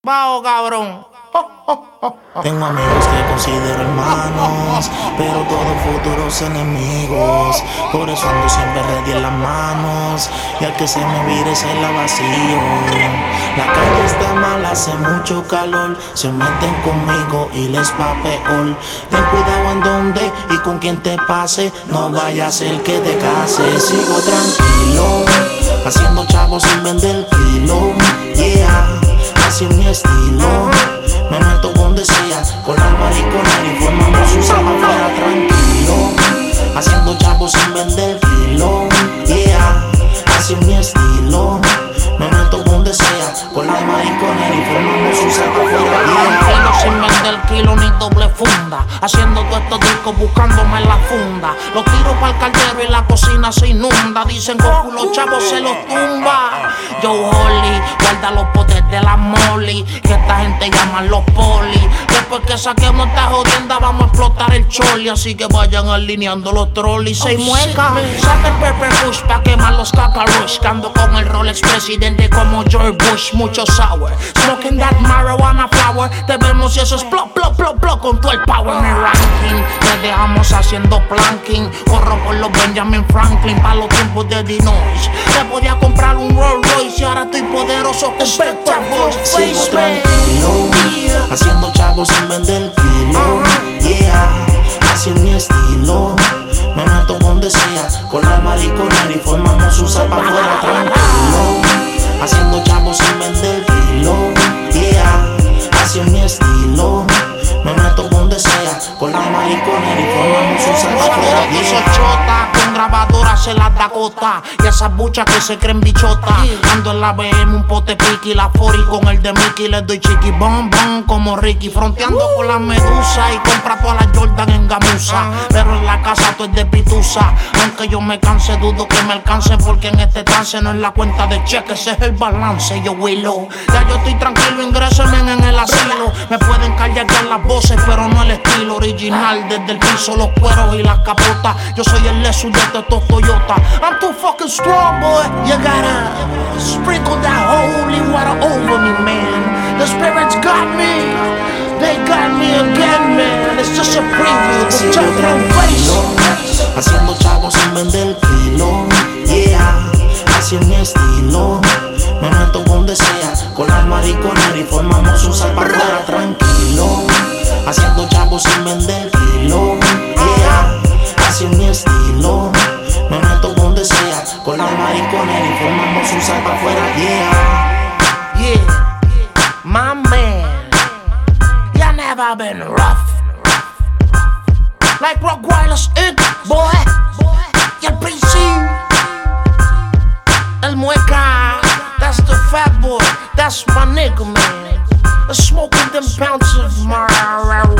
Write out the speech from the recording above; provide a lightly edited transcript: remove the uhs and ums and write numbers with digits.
Bajo, cabrón. Tengo amigos que considero hermanos, pero todos futuros enemigos. Por eso ando siempre ready en las manos, y al que se me vire se la vacío. La calle está mal, hace mucho calor. Se meten conmigo y les va peor. Ten cuidado en dónde y con quién te pase. No vaya a ser que te case. Sigo tranquilo, haciendo chavos sin vender kilo. Yeah, así es mi estilo. Me meto donde sea, con la mariconera y formamos un salva afuera tranquilo. Haciendo chavos sin vender kilo. Yeah, así es mi estilo. Me meto donde sea, con la mariconera y formamos un salva afuera. Tranquilo sin vender kilo ni doble funda. Haciendo todos estos discos buscándome en la funda. Los tiro pa'l caldero y la cocina se inunda. Dicen que los chavos se los tumba. Yo Holly, guarda los potes de la Molly, que esta gente llaman los poli. Después que saquemos esta jodienda vamos a explotar el choli. Así que vayan alineando los trolleys. Se mueca, saca el pepper bush pa' quemar los cacarush. Ando con el Rolex presidente como George Bush. Mucho sour, smoking that marijuana flower. Te vemos y eso es plop, plop, plop, plop con todo el power. Mi ranking, te dejamos haciendo planking. Corro por los Benjamin Franklin pa' los tiempos de Dinois. Te podía comprar un Rolls Royce y ahora estoy poderoso con Spectre Voice. Sigo tranquilo, haciendo chavos sin vender kilo. Yeah, así es mi estilo. Me meto donde sea, con la mariconera y formamos un salva afuera tranquilo. Haciendo chavos sin vender kilo. Yeah, así es mi estilo. Me meto donde sea, con la mariconera y formamos un salva afuera. Chota, con grabadoras en la Dakota. Y esas buchas que se creen bichotas. Ando en la BM, un pote piqui. La 40 con el de Mickey. Les doy chiqui bom bom como Ricky. Fronteando con la medusa. Y compra todas las Jordan en gamuza. Pero en la casa todo es de pitusa. Aunque yo me canse, dudo que me alcance. Porque en este trance no es la cuenta de cheque, ese es el balance. Yo Willow, ya yo estoy tranquilo, ingrésenme en el asilo. Me pueden callar las voces, pero no el estilo original. Desde el piso, los cueros y las capotas. Yo soy el Lexus de estos Toyota. I'm too fucking strong, boy. You gotta sprinkle that holy water over me, man. The spirits got me. They got me again, man. It's just a preview. Sigo tranquilo, haciendo chavos sin vender kilo. Yeah, así es mi estilo. Me meto donde sea, con la mariconera y formamos un salva afuera tranquilo. Haciendo chavos sin vender kilo. Yeah, así es mi estilo. Me meto donde sea, con la mariconera y formamos un salva afuera. Yeah, yeah, my man. You never been rough like Rockwiler's Inc, boy. Y el PC, el Mueca. That's the fat boy, that's my nigga, man. Smoking them pounds of marijuana.